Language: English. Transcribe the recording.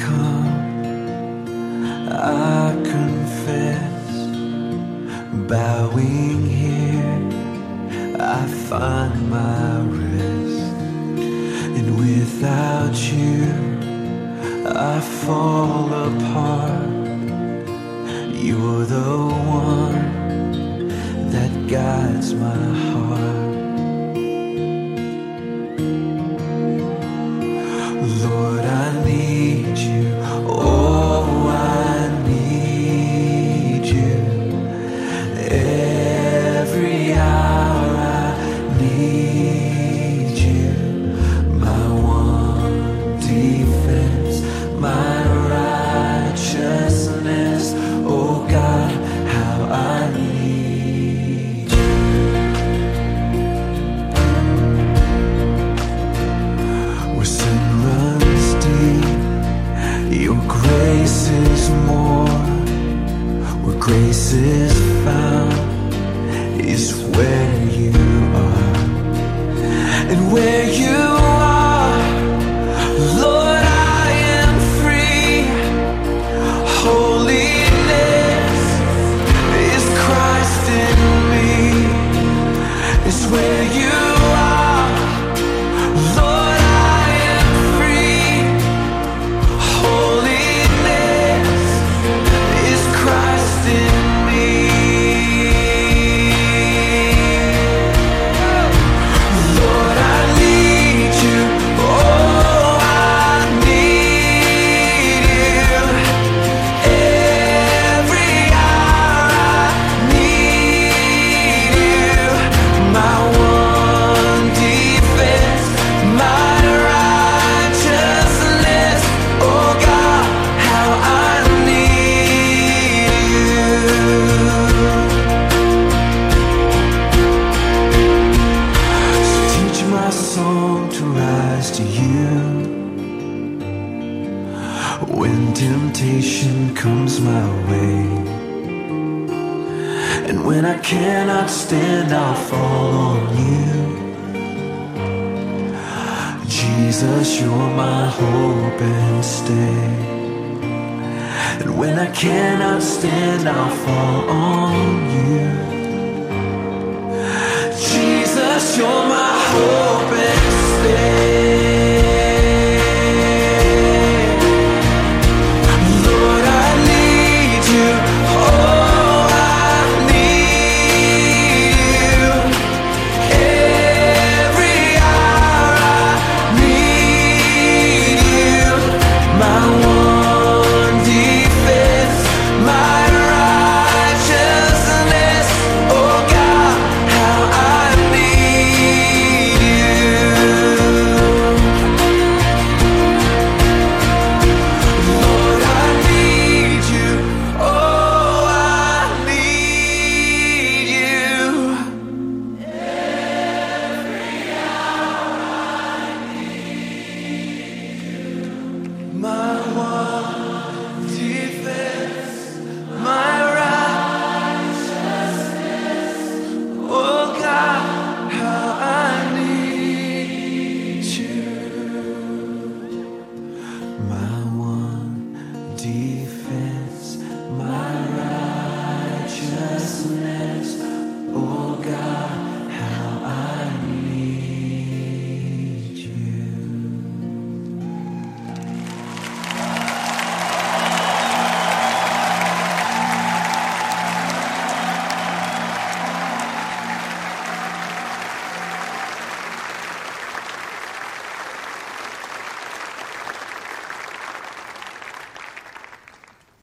come, I confess, bowing here, I find my rest. And without you, I fall apart. You're the one that guides my heart. Lord, I need you. Oh, I need you. Every hour I need you. My one defense, my righteousness. Oh God, how I need you. Where sin runs deep, your grace is more. Where grace is found is where you are. And where you are, Lord, I am free. Holiness is Christ in me. It's where you are, Lord, I am free. Holiness is Christ in me. Lord, I need you. Oh, I need you. Every hour I need you. My one defense, my righteousness. Oh God, how I need you. So teach my song to rise to you. When temptation comes my way, and when I cannot stand, I'll fall on you. Jesus, you're my hope and stay. And when I cannot stand, I'll fall on you. Jesus, you're my hope and stay.